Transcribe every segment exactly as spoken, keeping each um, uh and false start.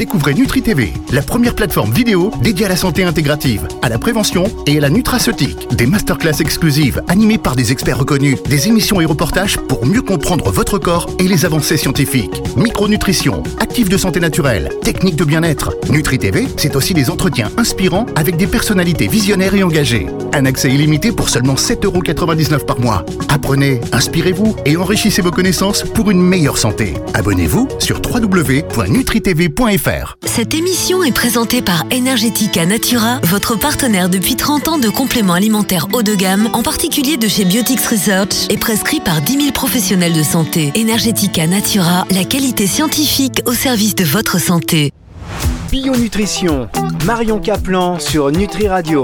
découvrez Nutri T V, la première plateforme vidéo dédiée à la santé intégrative, à la prévention et à la nutraceutique. Des masterclass exclusives animées par des experts reconnus, des émissions et reportages pour mieux comprendre votre corps et les avancées scientifiques. Micronutrition, actifs de santé naturelle, techniques de bien-être. Nutri T V, c'est aussi des entretiens inspirants avec des personnalités visionnaires et engagées. Un accès illimité pour seulement sept euros quatre-vingt-dix-neuf par mois. Apprenez, inspirez-vous et enrichissez vos connaissances pour une meilleure santé. Abonnez-vous sur w w w point nutri t v point f r. Cette émission est présentée par Energetica Natura, votre partenaire depuis trente ans de compléments alimentaires haut de gamme, en particulier de chez Biotics Research, et prescrit par dix mille professionnels de santé. Energetica Natura, la qualité scientifique au service de votre santé. Bionutrition, Marion Caplan sur Nutri Radio.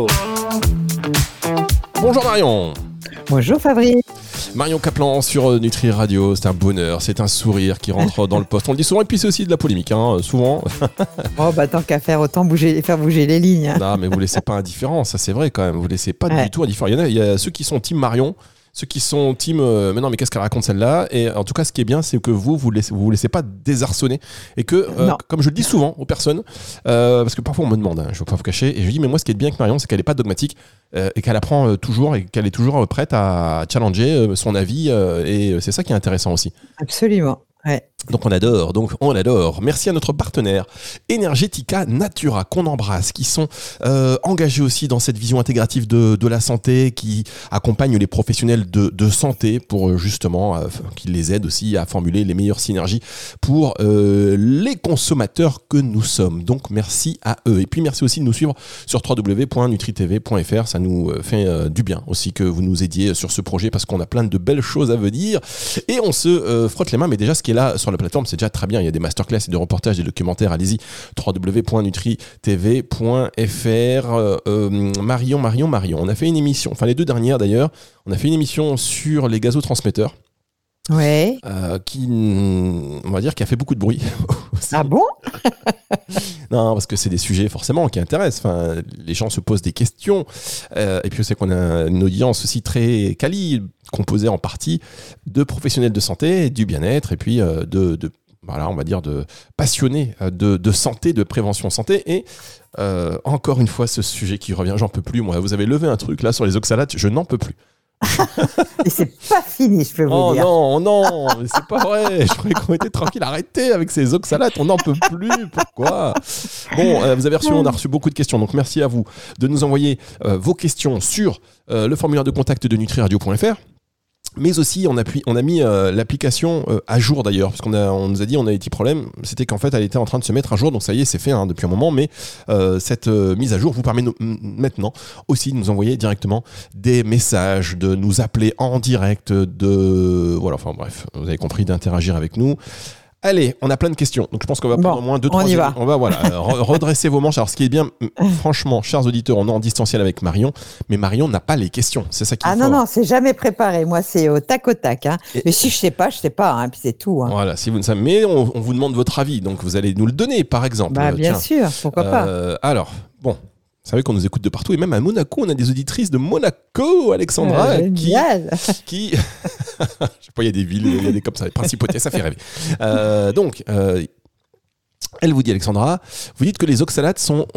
Bonjour Marion. Bonjour Fabrice. Marion Caplan sur Nutri Radio, c'est un bonheur, c'est un sourire qui rentre dans le poste. On le dit souvent, et puis c'est aussi de la polémique, hein, souvent. Oh bah tant qu'à faire, autant bouger, faire bouger les lignes. Hein. Non mais vous laissez pas indifférent, ça c'est vrai quand même, vous laissez pas ouais. du tout indifférent. Il y en a, il y a ceux qui sont team Marion, ceux qui sont team euh, mais non mais qu'est-ce qu'elle raconte celle-là, et en tout cas ce qui est bien c'est que vous vous laissez, vous, vous laissez pas désarçonner, et que euh, comme je le dis souvent aux personnes, euh, parce que parfois on me demande, hein, je ne veux pas vous cacher, et je dis mais moi ce qui est bien avec Marion c'est qu'elle est pas dogmatique, euh, et qu'elle apprend euh, toujours, et qu'elle est toujours prête à challenger euh, son avis, euh, et c'est ça qui est intéressant aussi. Absolument. Ouais. Donc on adore, donc on adore. Merci à notre partenaire Energetica Natura qu'on embrasse, qui sont euh, engagés aussi dans cette vision intégrative de, de la santé, qui accompagnent les professionnels de, de santé pour justement euh, qu'ils les aident aussi à formuler les meilleures synergies pour euh, les consommateurs que nous sommes. Donc merci à eux. Et puis merci aussi de nous suivre sur w w w point nutri t v point f r. Ça nous fait euh, du bien aussi que vous nous aidiez sur ce projet, parce qu'on a plein de belles choses à venir et on se euh, frotte les mains. Mais déjà ce qui est là sur la plateforme, c'est déjà très bien. Il y a des masterclass et des reportages, des documentaires. Allez-y, w w w point nutri t v point f r. Euh, euh, Marion, Marion, Marion. On a fait une émission, enfin les deux dernières d'ailleurs, on a fait une émission sur les gazotransmetteurs. Ouais. Euh, qui, on va dire, qui a fait beaucoup de bruit. Ah bon? Non, parce que c'est des sujets forcément qui intéressent. Enfin, les gens se posent des questions. Euh, et puis, c'est qu'on a une audience aussi très quali, composée en partie de professionnels de santé, du bien-être, et puis euh, de, de, voilà, on va dire, de passionnés de, de santé, de prévention santé. Et euh, encore une fois, ce sujet qui revient, j'en peux plus. Moi, vous avez levé un truc là sur les oxalates, je n'en peux plus. Et c'est pas fini, je peux vous oh dire. Oh non, non, mais c'est pas vrai. Je croyais qu'on était tranquille. Arrêtez avec ces oxalates, on n'en peut plus. Pourquoi? Bon, euh, vous avez reçu, on a reçu beaucoup de questions, donc merci à vous de nous envoyer euh, vos questions sur euh, le formulaire de contact de nutri radio point f r. Mais aussi, on a, pu, on a mis euh, l'application euh, à jour d'ailleurs, parce qu'on a, on nous a dit on a des petits problèmes. C'était qu'en fait, elle était en train de se mettre à jour, donc ça y est, c'est fait hein, depuis un moment. Mais euh, cette euh, mise à jour vous permet no- m- maintenant aussi de nous envoyer directement des messages, de nous appeler en direct, de voilà, enfin bref, vous avez compris, d'interagir avec nous. Allez, on a plein de questions, donc je pense qu'on va bon, prendre au moins deux, trois. On y va. On va voilà, re- redresser vos manches. Alors, ce qui est bien, franchement, chers auditeurs, on est en distanciel avec Marion, mais Marion n'a pas les questions. C'est ça qui est Ah fort. non, non, c'est jamais préparé. Moi, c'est au tac au tac. Hein. Et... Mais si je sais pas, je sais pas. Hein, puis c'est tout. Hein. Voilà, si vous ne savez, mais on, on vous demande votre avis, donc vous allez nous le donner, par exemple. Bah, bien Tiens. sûr, pourquoi euh, pas. Alors, bon. Vous savez qu'on nous écoute de partout, et même à Monaco, on a des auditrices de Monaco, Alexandra, euh, qui, qui, je sais pas, il y a des villes, il y a des comme ça, des principautés, ça fait rêver. Euh, donc, euh, elle vous dit, Alexandra, vous dites que les oxalates sont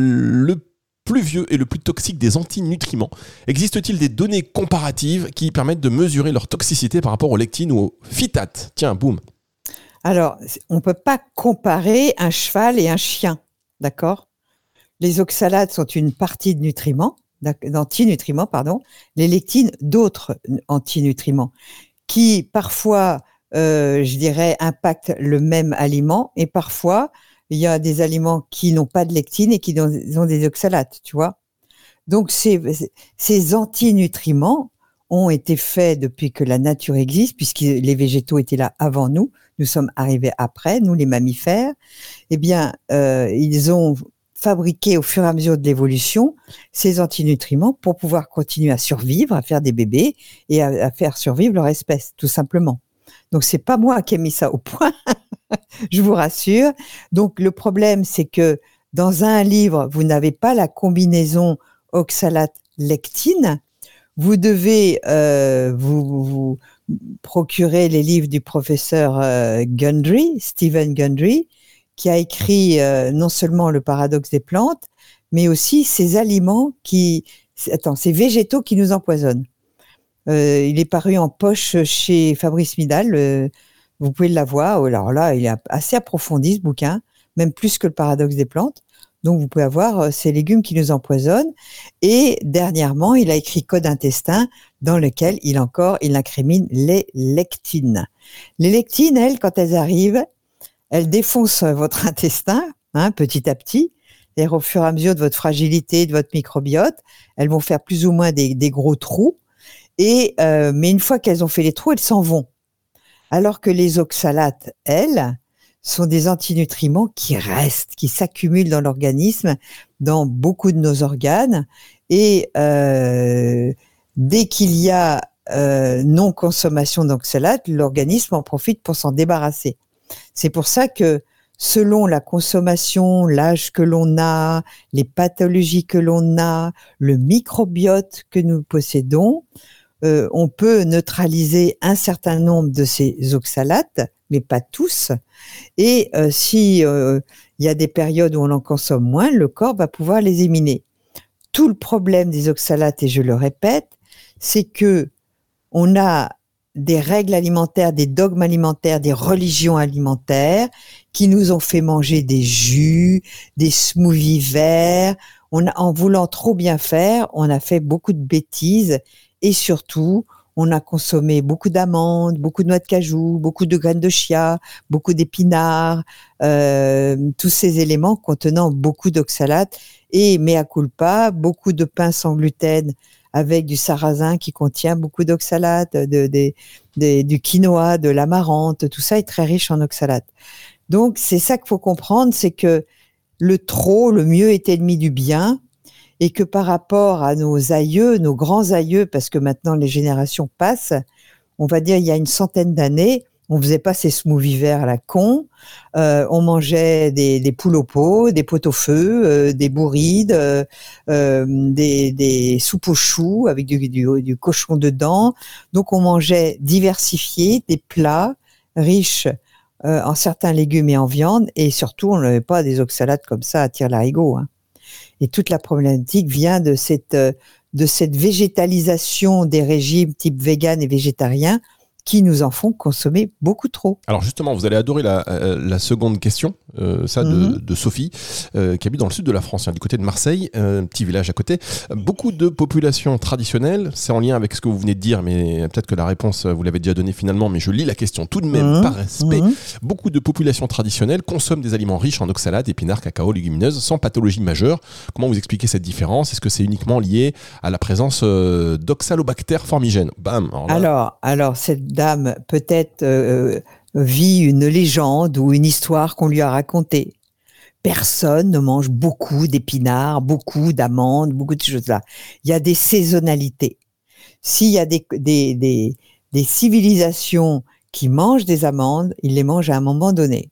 le plus vieux et le plus toxique des antinutriments. Existe-t-il des données comparatives qui permettent de mesurer leur toxicité par rapport aux lectines ou aux phytates? Tiens, boum. Alors, on peut pas comparer un cheval et un chien, d'accord? Les oxalates sont une partie de nutriments, d'antinutriments, pardon. Les lectines, d'autres antinutriments, qui parfois, euh, je dirais, impactent le même aliment, et parfois, il y a des aliments qui n'ont pas de lectines et qui ont des oxalates, tu vois. Donc, ces, ces antinutriments ont été faits depuis que la nature existe, puisque les végétaux étaient là avant nous. Nous sommes arrivés après, nous les mammifères. Eh bien, euh, ils ont fabriquer au fur et à mesure de l'évolution ces antinutriments pour pouvoir continuer à survivre, à faire des bébés et à, à faire survivre leur espèce, tout simplement. Donc, c'est pas moi qui ai mis ça au point, je vous rassure. Donc, le problème, c'est que dans un livre, vous n'avez pas la combinaison oxalate-lectine. Vous devez euh, vous, vous procurer les livres du professeur euh, Gundry, Stephen Gundry, qui a écrit euh, non seulement Le paradoxe des plantes, mais aussi ces aliments qui, attends, ces végétaux qui nous empoisonnent. Euh, il est paru en poche chez Fabrice Midal. Euh, vous pouvez l'avoir. Alors là, il est assez approfondi ce bouquin, même plus que Le paradoxe des plantes. Donc vous pouvez avoir euh, ces légumes qui nous empoisonnent. Et dernièrement, il a écrit Code intestin, dans lequel il encore il incrimine les lectines. Les lectines, elles, quand elles arrivent, elles défoncent votre intestin, hein, petit à petit. Et au fur et à mesure de votre fragilité, de votre microbiote, elles vont faire plus ou moins des, des gros trous. Et euh, mais une fois qu'elles ont fait les trous, elles s'en vont. Alors que les oxalates, elles, sont des antinutriments qui restent, qui s'accumulent dans l'organisme, dans beaucoup de nos organes. Et euh, dès qu'il y a euh, non-consommation d'oxalates, l'organisme en profite pour s'en débarrasser. C'est pour ça que selon la consommation, l'âge que l'on a, les pathologies que l'on a, le microbiote que nous possédons, euh, on peut neutraliser un certain nombre de ces oxalates, mais pas tous. Et euh, si euh, il y a des périodes où on en consomme moins, le corps va pouvoir les éliminer. Tout le problème des oxalates, et je le répète, c'est que on a des règles alimentaires, des dogmes alimentaires, des religions alimentaires qui nous ont fait manger des jus, des smoothies verts. On a, en voulant trop bien faire, on a fait beaucoup de bêtises et surtout, on a consommé beaucoup d'amandes, beaucoup de noix de cajou, beaucoup de graines de chia, beaucoup d'épinards, euh, tous ces éléments contenant beaucoup d'oxalates et, mea culpa, beaucoup de pain sans gluten avec du sarrasin qui contient beaucoup d'oxalates, de, de, de, du quinoa, de l'amarante, tout ça est très riche en oxalates. Donc, c'est ça qu'il faut comprendre, c'est que le trop, le mieux est ennemi du bien, et que par rapport à nos aïeux, nos grands aïeux, parce que maintenant les générations passent, on va dire il y a une centaine d'années, on faisait pas ces smoothies verts à la con, euh, on mangeait des, des poules au pot, des pot-au-feu, euh, des bourrides, euh, euh, des, des soupes aux choux avec du, du, du cochon dedans. Donc on mangeait diversifié, des plats riches euh, en certains légumes et en viande, et surtout on n'avait pas des oxalates comme ça à tire-larigot, hein. Et toute la problématique vient de cette, de cette végétalisation des régimes type vegan et végétarien qui nous en font consommer beaucoup trop. Alors justement, vous allez adorer la, la seconde question, euh, ça de, mm-hmm. de Sophie, euh, qui habite dans le sud de la France, hein, du côté de Marseille, euh, un petit village à côté. Beaucoup de populations traditionnelles, c'est en lien avec ce que vous venez de dire, mais peut-être que la réponse, vous l'avez déjà donnée finalement, mais je lis la question tout de même mm-hmm. par respect. Mm-hmm. Beaucoup de populations traditionnelles consomment des aliments riches en oxalates, épinards, cacao, légumineuses, sans pathologie majeure. Comment vous expliquez cette différence ? Est-ce que c'est uniquement lié à la présence euh, d'oxalobactères formigènes ? Bam. Alors, là... alors, alors cette dame peut-être euh, vit une légende ou une histoire qu'on lui a racontée. Personne ne mange beaucoup d'épinards, beaucoup d'amandes, beaucoup de choses là. Il y a des saisonnalités. S'il y a des, des, des, des civilisations qui mangent des amandes, ils les mangent à un moment donné.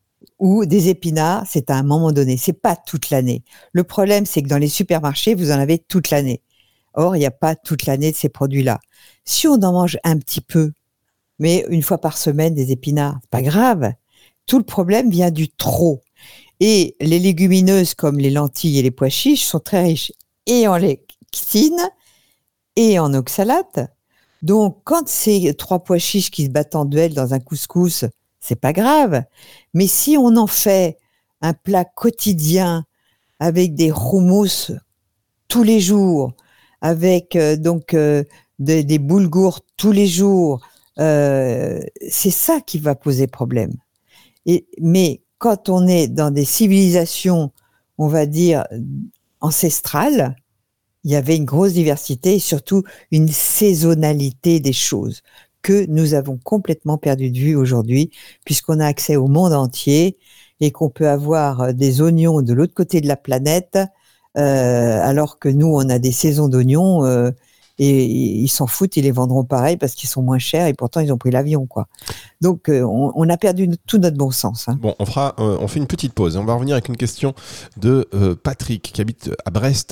Ou des épinards, c'est à un moment donné. C'est pas toute l'année. Le problème, c'est que dans les supermarchés, vous en avez toute l'année. Or, il n'y a pas toute l'année de ces produits-là. Si on en mange un petit peu, mais une fois par semaine des épinards, c'est pas grave. Tout le problème vient du trop. Et les légumineuses comme les lentilles et les pois chiches sont très riches et en lectine et en oxalates. Donc, quand c'est trois pois chiches qui se battent en duel dans un couscous, c'est pas grave. Mais si on en fait un plat quotidien avec des houmous tous les jours, avec euh, donc euh, de, des boulgours tous les jours, Euh, c'est ça qui va poser problème. Et, mais quand on est dans des civilisations, on va dire, ancestrales, il y avait une grosse diversité et surtout une saisonnalité des choses que nous avons complètement perdu de vue aujourd'hui, puisqu'on a accès au monde entier et qu'on peut avoir des oignons de l'autre côté de la planète, euh, alors que nous, on a des saisons d'oignons euh, et ils s'en foutent, ils les vendront pareil parce qu'ils sont moins chers et pourtant ils ont pris l'avion, quoi. Donc euh, on, on a perdu tout notre bon sens, hein. Bon, on fera, euh, on fait une petite pause. On va revenir avec une question de euh, Patrick qui habite à Brest.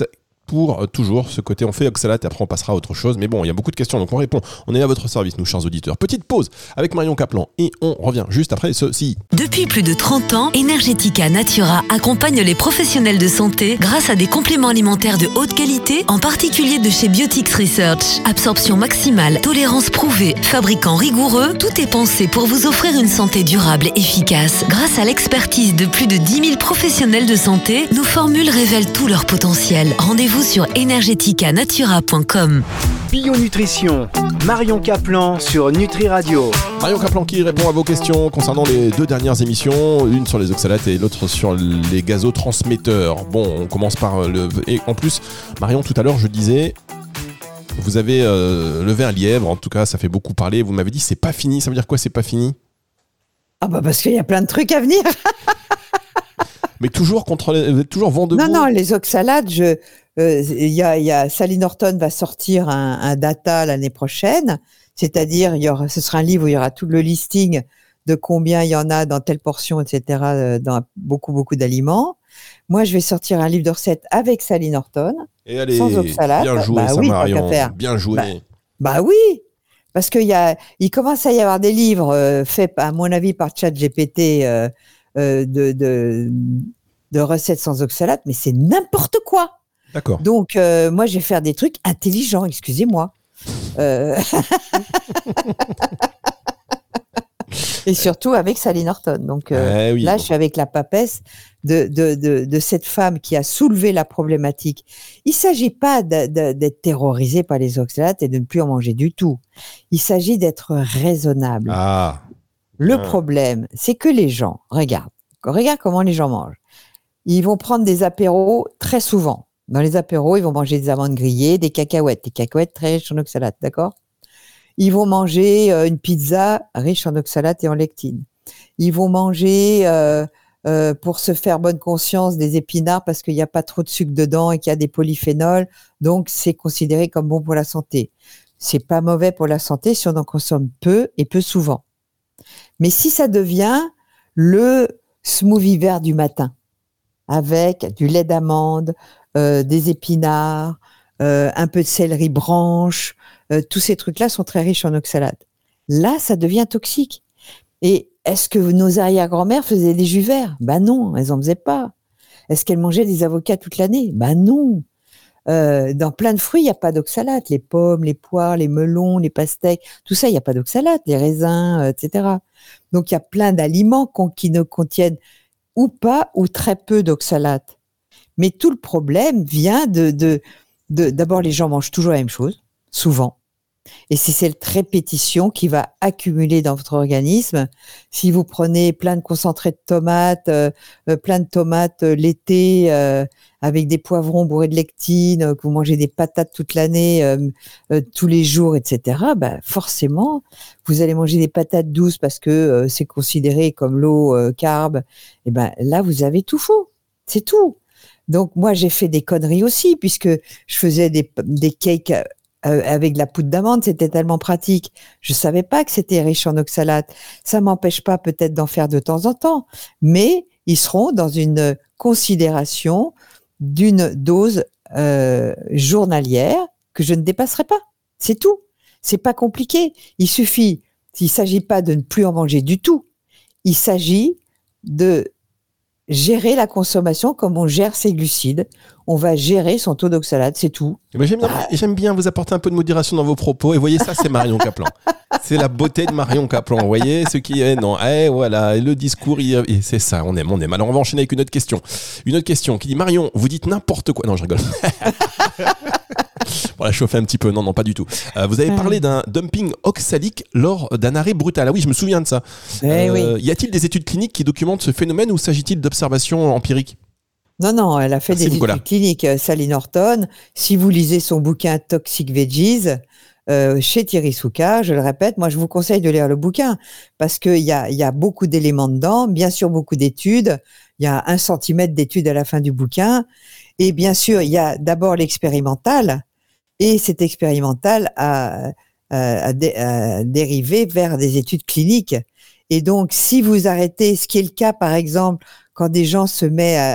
pour euh, toujours ce côté on fait oxalate et après on passera à autre chose. Mais bon, il y a beaucoup de questions, donc on répond. On est à votre service, nous, chers auditeurs. Petite pause avec Marion Kaplan et on revient juste après ceci. Depuis plus de trente ans, Energetica Natura accompagne les professionnels de santé grâce à des compléments alimentaires de haute qualité, en particulier de chez Biotix Research. Absorption maximale, tolérance prouvée, fabricant rigoureux, tout est pensé pour vous offrir une santé durable et efficace. Grâce à l'expertise de plus de dix mille professionnels de santé, nos formules révèlent tout leur potentiel. Rendez-vous sur energetica natura point com. Bio-nutrition, Marion Kaplan sur Nutri Radio. Marion Kaplan qui répond à vos questions concernant les deux dernières émissions, une sur les oxalates et l'autre sur les gazotransmetteurs. Bon, on commence par le... Et en plus, Marion, tout à l'heure, je disais... Vous avez euh, levé un lièvre, en tout cas, ça fait beaucoup parler. Vous m'avez dit, c'est pas fini. Ça veut dire quoi, c'est pas fini ? Ah bah parce qu'il y a plein de trucs à venir. Mais toujours contre, les, vous êtes toujours vent debout. Non, non, les oxalates, je, euh, y a, y a, Sally Norton va sortir un, un data l'année prochaine, c'est-à-dire, il y aura, ce sera un livre où il y aura tout le listing de combien il y en a dans telle portion, et cetera, dans beaucoup, beaucoup d'aliments. Moi, je vais sortir un livre de recettes avec Sally Norton, et allez, sans oxalate. Bien joué, bah, ça, oui, Marion. Faire. Bien joué. Bah, bah oui, parce qu'il y a, il commence à y avoir des livres euh, faits, à mon avis, par ChatGPT euh, euh, de, de, de recettes sans oxalate, mais c'est n'importe quoi. D'accord. Donc, euh, moi, je vais faire des trucs intelligents, excusez-moi. Euh... Et surtout avec Sally Norton. Donc euh, eh oui, là, bon. je suis avec la papesse de, de, de, de cette femme qui a soulevé la problématique. Il ne s'agit pas de, de, d'être terrorisé par les oxalates et de ne plus en manger du tout. Il s'agit d'être raisonnable. Ah. Le Ah. problème, c'est que les gens, regarde, regarde comment les gens mangent. Ils vont prendre des apéros très souvent. Dans les apéros, ils vont manger des amandes grillées, des cacahuètes, des cacahuètes très riches en oxalates, d'accord ? Ils vont manger euh, une pizza riche en oxalates et en lectine. Ils vont manger, euh, euh, pour se faire bonne conscience, des épinards parce qu'il n'y a pas trop de sucre dedans et qu'il y a des polyphénols. Donc, c'est considéré comme bon pour la santé. C'est pas mauvais pour la santé si on en consomme peu et peu souvent. Mais si ça devient le smoothie vert du matin avec du lait d'amande, euh, des épinards, euh, un peu de céleri branche, Euh, tous ces trucs-là sont très riches en oxalate. Là, ça devient toxique. Et est-ce que nos arrière-grand-mères faisaient des jus verts ? Ben non, elles en faisaient pas. Est-ce qu'elles mangeaient des avocats toute l'année ? Ben non. Euh, dans plein de fruits, il n'y a pas d'oxalate. Les pommes, les poires, les melons, les pastèques, tout ça, il n'y a pas d'oxalate. Les raisins, euh, et cetera. Donc, il y a plein d'aliments qu'on, qui ne contiennent ou pas ou très peu d'oxalate. Mais tout le problème vient de, de, de... D'abord, les gens mangent toujours la même chose, souvent. Et c'est cette répétition qui va accumuler dans votre organisme. Si vous prenez plein de concentrés de tomates, euh, plein de tomates euh, l'été euh, avec des poivrons bourrés de lectine, euh, que vous mangez des patates toute l'année, euh, euh, tous les jours, et cetera, ben forcément, vous allez manger des patates douces parce que euh, c'est considéré comme l'eau euh, carbe. Et ben là, vous avez tout faux. C'est tout. Donc moi, j'ai fait des conneries aussi puisque je faisais des, des cakes Euh, avec de la poudre d'amande, c'était tellement pratique. Je savais pas que c'était riche en oxalate. Ça m'empêche pas peut-être d'en faire de temps en temps, mais ils seront dans une considération d'une dose euh, journalière que je ne dépasserai pas. C'est tout. C'est pas compliqué. Il suffit, il s'agit pas de ne plus en manger du tout. Il s'agit de gérer la consommation comme on gère ses glucides. On va gérer son taux d'oxalate, c'est tout. Mais j'aime bien, j'aime bien vous apporter un peu de modération dans vos propos. Et voyez, ça, c'est Marion Kaplan. C'est la beauté de Marion Kaplan. Vous voyez, ce qui est, non, eh, voilà, et le discours, il, et c'est ça, on aime, on aime. Alors, on va enchaîner avec une autre question. Une autre question qui dit, Marion, vous dites n'importe quoi. Non, je rigole. Voilà, chauffer un petit peu. Non, non, pas du tout. Euh, vous avez parlé d'un dumping oxalique lors d'un arrêt brutal. Ah oui, je me souviens de ça. Eh euh, oui. Y a-t-il des études cliniques qui documentent ce phénomène ou s'agit-il d'observations empiriques ? Non, non, elle a fait Merci, des Nicolas. études cliniques, euh, Sally Norton. Si vous lisez son bouquin Toxic Veggies, euh, chez Thierry Souka, je le répète, moi je vous conseille de lire le bouquin parce qu'il y a, y a beaucoup d'éléments dedans, bien sûr beaucoup d'études, il y a un centimètre d'études à la fin du bouquin, et bien sûr il y a d'abord l'expérimental, et cet expérimental a, a, a, dé, a dérivé vers des études cliniques. Et donc si vous arrêtez, ce qui est le cas par exemple, quand des gens se mettent à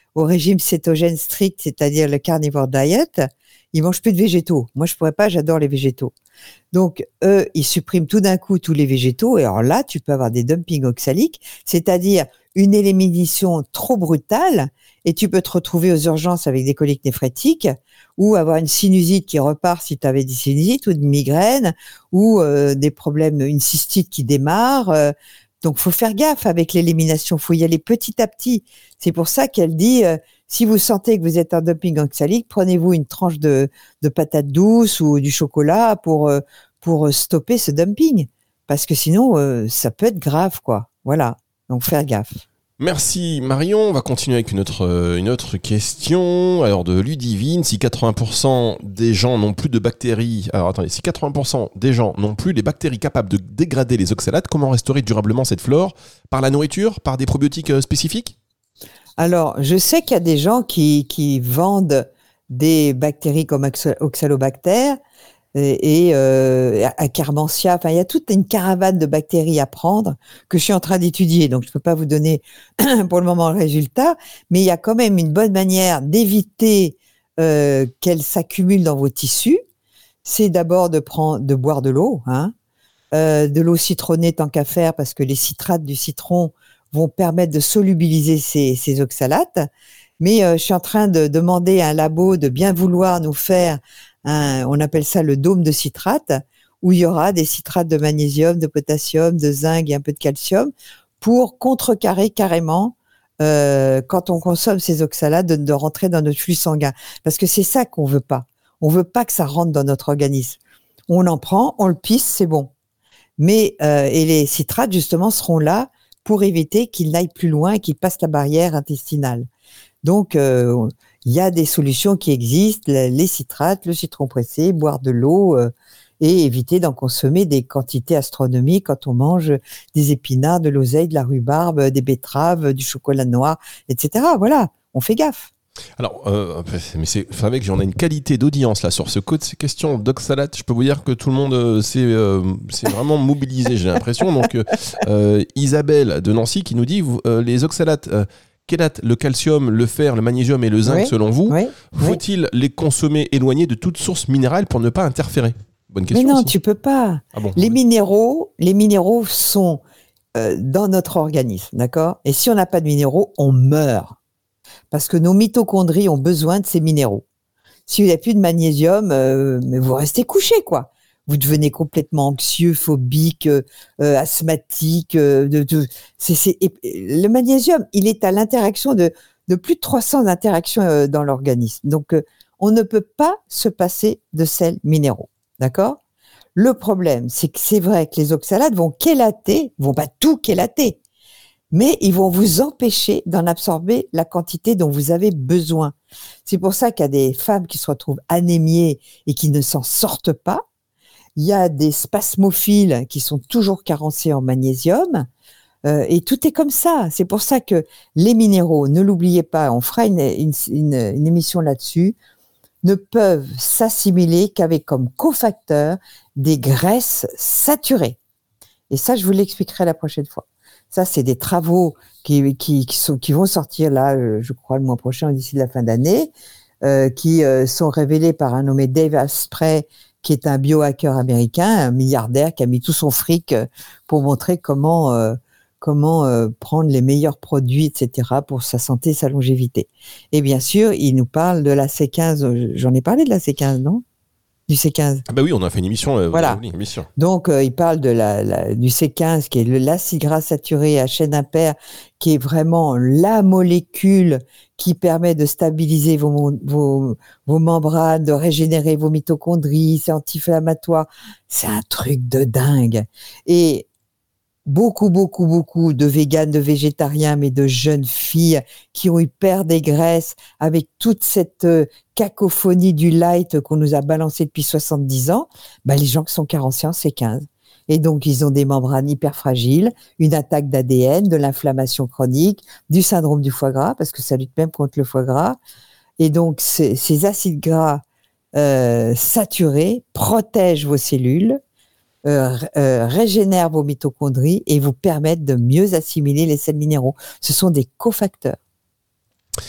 au régime cétogène strict, c'est-à-dire le carnivore diet, ils mangent plus de végétaux. Moi, je pourrais pas, j'adore les végétaux. Donc, eux, ils suppriment tout d'un coup tous les végétaux, et alors là, tu peux avoir des dumpings oxaliques, c'est-à-dire une élimination trop brutale, et tu peux te retrouver aux urgences avec des coliques néphrétiques, ou avoir une sinusite qui repart si tu avais des sinusites, ou une migraine, ou euh, des problèmes, une cystite qui démarre. Euh, donc, faut faire gaffe avec l'élimination, faut y aller petit à petit. C'est pour ça qu'elle dit, euh, si vous sentez que vous êtes un dumping oxalique, prenez-vous une tranche de, de patate douce ou du chocolat pour, euh, pour stopper ce dumping. Parce que sinon, euh, ça peut être grave, quoi. Voilà. Donc, faire gaffe. Merci Marion, on va continuer avec une autre, euh, une autre question. Alors de Ludivine, si quatre-vingts pour cent des gens n'ont plus de bactéries, alors attendez, si quatre-vingts pour cent des gens n'ont plus les bactéries capables de dégrader les oxalates, comment restaurer durablement cette flore? Par la nourriture? Par des probiotiques euh, spécifiques? Alors, je sais qu'il y a des gens qui, qui vendent des bactéries comme ox- oxalobactère et, et euh, Akkermansia. Enfin, il y a toute une caravane de bactéries à prendre que je suis en train d'étudier. Donc, je ne peux pas vous donner pour le moment le résultat, mais il y a quand même une bonne manière d'éviter euh, qu'elles s'accumulent dans vos tissus. C'est d'abord de prendre, de boire de l'eau, hein, euh, de l'eau citronnée tant qu'à faire, parce que les citrates du citron vont permettre de solubiliser ces, ces oxalates. Mais euh, je suis en train de demander à un labo de bien vouloir nous faire un, on appelle ça le dôme de citrate, où il y aura des citrates de magnésium, de potassium, de zinc et un peu de calcium pour contrecarrer carrément euh, quand on consomme ces oxalates de, de rentrer dans notre flux sanguin. Parce que c'est ça qu'on veut pas. On veut pas que ça rentre dans notre organisme. On en prend, on le pisse, c'est bon. Mais euh, et les citrates justement seront là pour éviter qu'ils n'aillent plus loin et qu'ils passent la barrière intestinale. Donc, euh, il y a des solutions qui existent, les citrates, le citron pressé, boire de l'eau euh, et éviter d'en consommer des quantités astronomiques quand on mange des épinards, de l'oseille, de la rhubarbe, des betteraves, du chocolat noir, et cetera. Voilà, on fait gaffe. Alors, euh, mais c'est, vous savez que j'en ai une qualité d'audience là sur ce code, ces questions d'oxalate. Je peux vous dire que tout le monde euh, s'est, euh, s'est vraiment mobilisé, j'ai l'impression. Donc, euh, Isabelle de Nancy qui nous dit vous, euh, les oxalates. Euh, Chélates, le calcium, le fer, le magnésium et le zinc, oui, selon vous, oui, faut-il oui. les consommer éloignés de toute source minérale pour ne pas interférer? Bonne question. Mais non, aussi. tu peux pas. Ah bon, les oui. minéraux, les minéraux sont euh, dans notre organisme, d'accord? Et si on n'a pas de minéraux, on meurt. Parce que nos mitochondries ont besoin de ces minéraux. Si vous n'avez plus de magnésium, euh, mais vous restez couché, quoi. Vous devenez complètement anxieux, phobique, euh, euh, asthmatique. Euh, de, de, c'est, c'est, et, le magnésium, il est à l'interaction de, de plus de trois cents interactions euh, dans l'organisme. Donc, euh, on ne peut pas se passer de sels minéraux. D'accord ? Le problème, c'est que c'est vrai que les oxalates vont chélater, vont pas tout chélater, mais ils vont vous empêcher d'en absorber la quantité dont vous avez besoin. C'est pour ça qu'il y a des femmes qui se retrouvent anémiées et qui ne s'en sortent pas. Il y a des spasmophiles qui sont toujours carencés en magnésium. Euh, et tout est comme ça. C'est pour ça que les minéraux, ne l'oubliez pas, on fera une, une, une, une émission là-dessus, ne peuvent s'assimiler qu'avec comme cofacteur des graisses saturées. Et ça, je vous l'expliquerai la prochaine fois. Ça, c'est des travaux qui, qui, qui, sont, qui vont sortir là, je crois, le mois prochain, d'ici la fin d'année, euh, qui euh, sont révélés par un nommé Dave Asprey, qui est un biohacker américain, un milliardaire qui a mis tout son fric pour montrer comment euh, comment euh, prendre les meilleurs produits, et cetera, pour sa santé et sa longévité. Et bien sûr, il nous parle de la C quinze. J'en ai parlé de la C quinze, non ? Du C quinze. Ah bah oui, on a fait une émission. Euh, voilà. Oui, bien sûr. Donc, euh, il parle de la, la, du C quinze, qui est le, l'acide gras saturé à chaîne impaire, qui est vraiment la molécule qui permet de stabiliser vos, vos, vos membranes, de régénérer vos mitochondries, c'est anti-inflammatoire. C'est un truc de dingue. Et beaucoup, beaucoup, beaucoup de véganes, de végétariens, mais de jeunes filles qui ont eu peur des graisses avec toute cette euh, cacophonie du light qu'on nous a balancé depuis soixante-dix ans, bah, les gens qui sont carencés en C quinze. Et donc, ils ont des membranes hyper fragiles, une attaque d'A D N, de l'inflammation chronique, du syndrome du foie gras, parce que ça lutte même contre le foie gras. Et donc, ces, ces acides gras euh, saturés protègent vos cellules, Euh, euh, régénèrent vos mitochondries et vous permettent de mieux assimiler les sels minéraux. Ce sont des cofacteurs.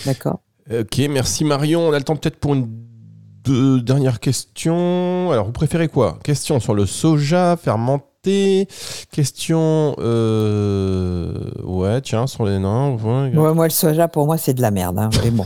D'accord. Ok, merci Marion. On a le temps peut-être pour une deux dernières questions. Alors, vous préférez quoi? Question sur le soja fermenté. Question... Euh... Ouais, tiens, sur les nains. Ouais. Ouais, moi, le soja, pour moi, c'est de la merde. Hein, mais bon.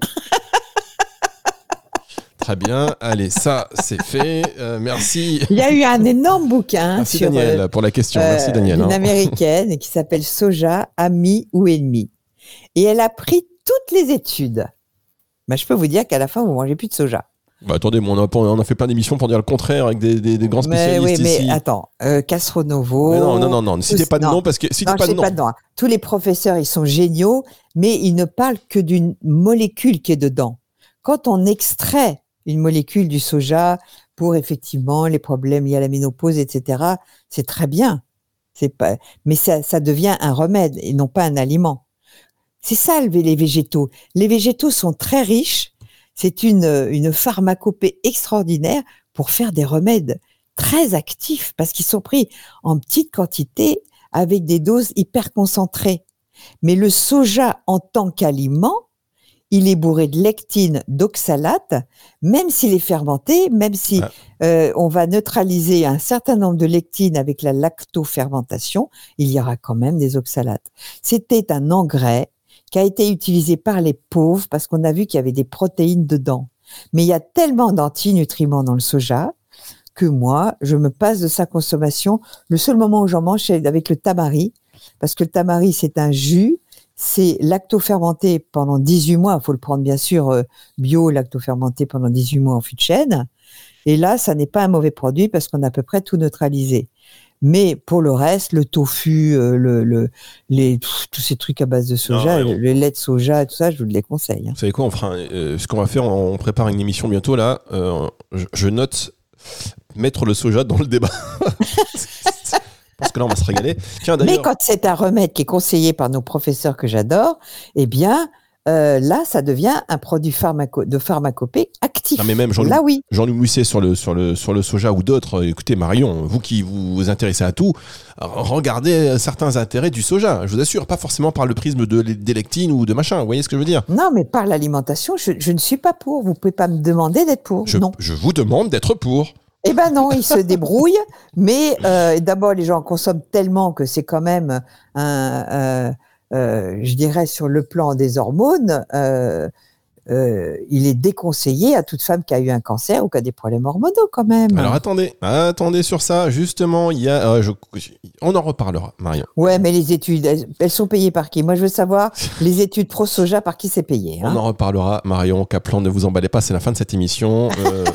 Très bien. Allez, ça, c'est fait. Euh, merci. Il y a eu un énorme bouquin Merci sur, Daniel euh, pour la question. Merci Daniel. Une hein. américaine qui s'appelle Soja, ami ou ennemi. Et elle a pris toutes les études. Ben, je peux vous dire qu'à la fin, vous ne mangez plus de soja. Bah, attendez, on a, on a fait plein d'émissions pour dire le contraire avec des, des, des grands Mais spécialistes oui, ici. mais attends, euh, Castronovo. Mais non, non, non, non, ne citez pas de nom parce que citez non, pas je de sais nom. pas de nom. Hein. Tous les professeurs, ils sont géniaux, mais ils ne parlent que d'une molécule qui est dedans. Quand on extrait une molécule du soja pour effectivement les problèmes liés à la ménopause, et cetera, c'est très bien. C'est pas, mais ça, ça devient un remède et non pas un aliment. C'est ça, les végétaux. Les végétaux sont très riches. C'est une, une pharmacopée extraordinaire pour faire des remèdes très actifs parce qu'ils sont pris en petite quantité avec des doses hyper concentrées. Mais le soja en tant qu'aliment, il est bourré de lectine, d'oxalate, même s'il est fermenté, même si ah. euh, on va neutraliser un certain nombre de lectines avec la lactofermentation, il y aura quand même des oxalates. C'était un engrais qui a été utilisé par les pauvres parce qu'on a vu qu'il y avait des protéines dedans. Mais il y a tellement d'antinutriments dans le soja que moi, je me passe de sa consommation. Le seul moment où j'en mange, c'est avec le tamari, parce que le tamari, c'est un jus, c'est lactofermenté pendant dix-huit mois. Il faut le prendre, bien sûr, euh, bio, lactofermenté pendant dix-huit mois en fût de chêne. Et là, ça n'est pas un mauvais produit parce qu'on a à peu près tout neutralisé. Mais pour le reste, le tofu, euh, le, le, les, pff, tous ces trucs à base de soja, non, le, le lait de soja et tout ça, je vous le déconseille. Hein. Vous savez quoi, on fera un, euh, ce qu'on va faire, on prépare une émission bientôt là. Euh, je, je note mettre le soja dans le débat. Parce que là, on va se régaler. Tiens, mais quand c'est un remède qui est conseillé par nos professeurs que j'adore, eh bien, euh, là, ça devient un produit pharmaco- de pharmacopée actif. Non, mais même Jean-Louis, là, oui. Jean-Louis Mousset sur le, sur, le, sur le soja ou d'autres, écoutez, Marion, vous qui vous, vous intéressez à tout, regardez certains intérêts du soja. Je vous assure, pas forcément par le prisme de, des lectines ou de machin. Vous voyez ce que je veux dire? Non, mais par l'alimentation, je, je ne suis pas pour. Vous ne pouvez pas me demander d'être pour. Je, non. je vous demande d'être pour. Eh ben non, ils se débrouillent, mais euh, d'abord les gens consomment tellement que c'est quand même un, euh, euh, je dirais sur le plan des hormones, euh, euh, il est déconseillé à toute femme qui a eu un cancer ou qui a des problèmes hormonaux quand même. Alors attendez, attendez sur ça, justement, il y a, euh, je, on en reparlera, Marion. Ouais, mais les études, elles, elles sont payées par qui? Moi, je veux savoir les études pro soja par qui c'est payé. Hein. On en reparlera, Marion Kaplan, ne vous emballez pas, c'est la fin de cette émission. Euh...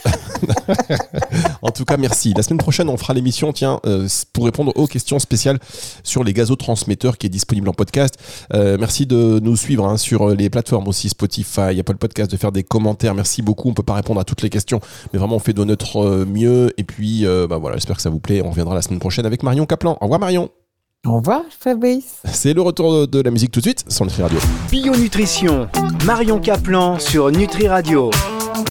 En tout cas, merci. La semaine prochaine, on fera l'émission, tiens, euh, pour répondre aux questions spéciales sur les gazotransmetteurs qui est disponible en podcast. Euh, merci de nous suivre hein, sur les plateformes aussi, Spotify, Apple Podcast, de faire des commentaires. Merci beaucoup. On peut pas répondre à toutes les questions, mais vraiment, on fait de notre mieux. Et puis, euh, bah voilà, j'espère que ça vous plaît. On reviendra la semaine prochaine avec Marion Kaplan. Au revoir, Marion. Au revoir, Fabrice. C'est le retour de la musique tout de suite sur Nutri Radio. Bio Nutrition, Marion Kaplan sur Nutri Radio.